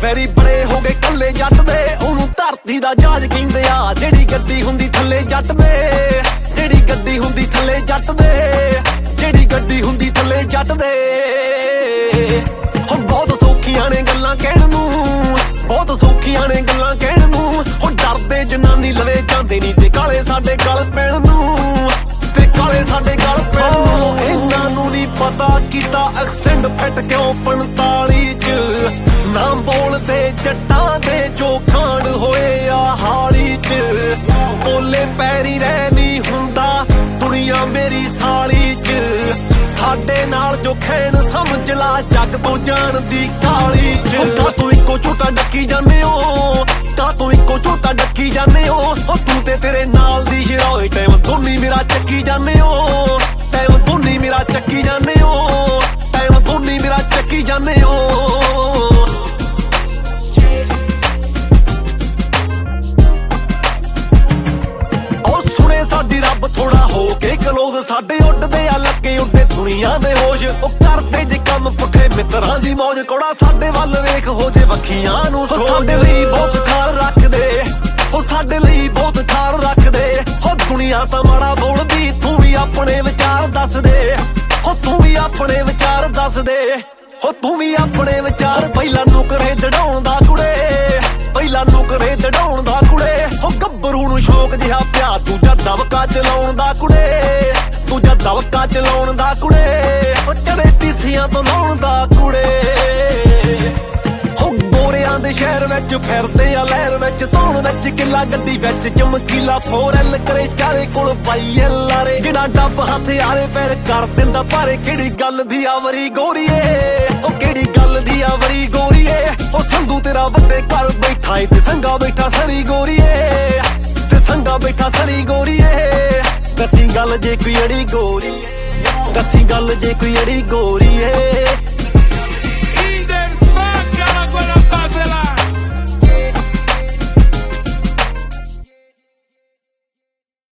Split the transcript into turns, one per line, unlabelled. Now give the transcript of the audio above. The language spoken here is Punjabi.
ਵੈਰੀ ਬੜੇ ਹੋ ਗਏ ਕੱਲੇ ਜੱਟ ਦੇ, ਉਹਨੂੰ ਧਰਤੀ ਦਾ ਜਹਾਜ਼ ਕਹਿੰਦੇ ਆ। ਜਿਹੜੀ ਗੱਡੀ ਹੁੰਦੀ ਥੱਲੇ ਜੱਟ ਦੇ, ਜਿਹੜੀ ਗੱਡੀ ਹੁੰਦੀ ਥੱਲੇ ਜੱਟ ਦੇ, ਜਿਹੜੀ ਗੱਡੀ ਹੁੰਦੀ ਥੱਲੇ ਜੱਟ ਦੇ। ਹੋ ਬਹੁਤ ਸੌਖੀਆਂ ਨੇ ਗੱਲਾਂ ਕਹਿਣ ਨੂੰ, ਬਹੁਤ ਸੌਖੀਆਂ ਨੇ ਗੱਲਾਂ ਕਹਿਣ ਨੂੰ। ਹੋ ਡਰਦੇ ਜਨਾਨੀ ਲਵੇ ਜਾਂਦੇ ਨਹੀਂ ਤੇ ਕਾਲੇ ਸਾਡੇ ਗਲ ਪੈਣ ਨੂੰ, ਤੇ ਕਾਲੇ ਸਾਡੇ ਗਲ ਪੈਣ ਨੂੰ। ਇਹਨਾਂ ਨੂੰ ਨਹੀਂ ਪਤਾ ਕੀਤਾ ਐਕਸਟੈਂਡ ਫਿੱਟ ਕਿਉਂ 45 ਚ। ਨਾਮ ਬੋਲਦੇ ਜੱਟਾਂ ਦੇ ਜੋ ਕਾਂਡ ਹੋਏ ਆ ਹਾਲੀ ਚ। ਬੋਲੇ ਪੈਰੀ ਰਹਿ ਨਹੀਂ ਹੁੰਦਾ ਦੁਨੀਆ ਮੇਰੀ ਸਾਲੀ ਚ। ਸਾਡੇ ਨਾਲ ਜੋ ਖੈਨ ਸਮਝ ਲਾ ਜੱਗ ਤੋਂ ਜਾਣ ਦੀ ਕਾਲੀ ਚ। ਕਾ ਤੂੰ ਇੱਕੋ ਝੋਟਾ ਡੱਕੀ ਜਾਂਦੇ ਹੋ, ਕਾ ਤੂੰ ਇੱਕੋ ਝੋਟਾ ਡੱਕੀ ਜਾਂਦੇ ਹੋ। ਉਹ ਤੂੰ ਤੇ ਤੇਰੇ ਨਾਲ ਦੀ ਸ਼ਰਾਏ ਟਾਈਮ ਦੋਨੀ ਮੇਰਾ ਚੱਕੀ ਜਾਂਦੇ ਹੋ, ਟਾਈਮ ਦੋਨੀ ਮੇਰਾ ਚੱਕੀ ਜਾਂਦੇ ਹੋ, ਟਾਈਮ ਦੋਨੀ ਮੇਰਾ ਚੱਕੀ ਜਾਂਦੇ ਹੋ। ਸਾਡੀ ਰੱਬ ਥੋੜਾ ਹੋ ਕੇ ਕਲੋਜ਼, ਸਾਡੇ ਉੱਡਦੇ ਆ ਲੱਗੇ ਉੱਡੇ ਦੁਨੀਆ ਦੇ ਹੋਸ਼। ਉਹ ਕਰਦੇ ਜੇ ਕੰਮ ਪੁੱਠੇ ਮਿੱਤਰਾਂ ਦੀ ਮੌਜ, ਕੋੜਾ ਸਾਡੇ ਵੱਲ ਵੇਖ ਹੋ ਜੇ ਵੱਖੀਆਂ ਨੂੰ ਸੋਚ। ਸਾਡੇ ਲਈ ਬਹੁਤ ਖਾਰ ਰੱਖਦੇ, ਉਹ ਸਾਡੇ ਲਈ ਬਹੁਤ ਖਾਰ ਰੱਖਦੇ। ਉਹ ਦੁਨੀਆ ਤਾਂ ਮਾੜਾ ਬੋਲਦੀ, ਤੂੰ ਵੀ ਆਪਣੇ ਵਿਚਾਰ ਦੱਸ ਦੇ, ਉਹ ਤੂੰ ਵੀ ਆਪਣੇ ਵਿਚਾਰ ਦੱਸ ਦੇ, ਉਹ ਤੂੰ ਵੀ ਆਪਣੇ ਵਿਚਾਰ। ਪਹਿਲਾਂ ਨੁਕਰੇ ਦੜਾਉਣ ਦਾ ਕੁੜੇ, ਪਹਿਲਾਂ ਨੁਕਰੇ ਦੜਾਉਣ ਦਾ ਕੁੜੇ। ਉਹ ਗੱਭਰੂ ਨੂੰ ਸ਼ੌਕ ਜਿਹਾ ਪਿਆ, ਦੂਜਾ ਦਬਕਾ ਚਲਾਉਣ ਦਾ ਕੁੜੇ, ਦੂਜਾ ਦਬਕਾ ਚਲਾਉਣ ਦਾ ਕੁੜੇ। ਉਹ ਚੜੇ ਟੀਸੀਆਂ ਤੋਂ ਲਾਉਣ ਦਾ ਕੁੜੇ। ਉਹ ਗੋਰਿਆਂ ਦੇ ਸ਼ਹਿਰ ਵਿੱਚ ਫਿਰਦੇ ਆ ਲਹਿਰ ਵਿੱਚ, ਧੌਣ ਵਿੱਚ ਕਿੱਲਾ ਗੱਡੀ ਵਿੱਚ ਚਮਕੀਲਾ 4L ਕਰੇ ਚਾਰੇ ਕੋਲ ਪਾਈ ਲਾਰੇ। ਜਿਹੜਾ ਡੱਬ ਹੱਥ ਆਲੇ ਪੈਰ ਕਰ ਦਿੰਦਾ ਭਾਰੇ। ਕਿਹੜੀ ਗੱਲ ਦੀ ਆਵਰੀ ਗੋਰੀਏ, ਉਹ ਕਿਹੜੀ ਗੱਲ ਦੀ ਆਵਰੀ ਗੋਰੀਏ। ਉਹ ਸੰਧੂ ਤੇਰਾ ਵੱਡੇ ਘਰ ਬੈਠਾ ਏ ਤੇ ਸੰਗਾ ਬੈਠਾ ਸਰੀ ਗੋਰੀਏ, ਤੇ ਸੰਗਾ ਬੈਠਾ ਸਰੀ ਗੋਰੀਏ। ਦੱਸੀ ਗੱਲ ਜੇ ਕੋਈ ਅੜੀ ਗੋਰੀਏ, ਦੱਸੀ ਗੱਲ ਜੇ ਕੋਈ ਅੜੀ ਗੋਰੀਏ।